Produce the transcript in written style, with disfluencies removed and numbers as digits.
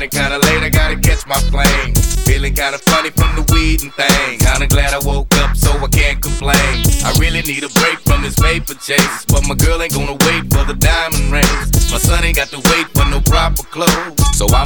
running kinda late, I gotta catch my plane. Feeling kinda funny from the weed and things. Kinda glad I woke up so I can't complain. I really need a break from this paper chase, but my girl ain't gonna wait for the diamond rings. My son ain't got to wait for no proper clothes, so I'm